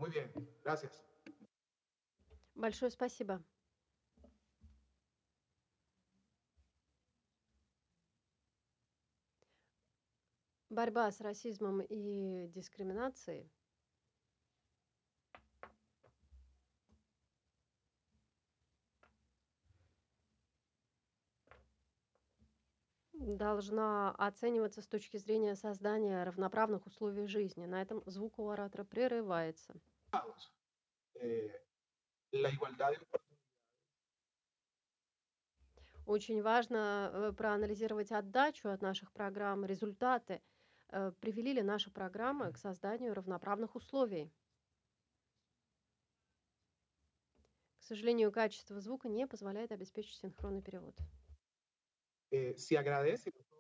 Muy bien, gracias. Большое спасибо. Борьба с расизмом и дискриминацией должна оцениваться с точки зрения создания равноправных условий жизни. На этом звук у оратора прерывается. Eh, la igualdad de oportunidades. Очень важно проанализировать отдачу от наших программ, результаты. Привели ли наши программы к созданию равноправных условий? К сожалению, качество звука не позволяет обеспечить синхронный перевод. Si agradece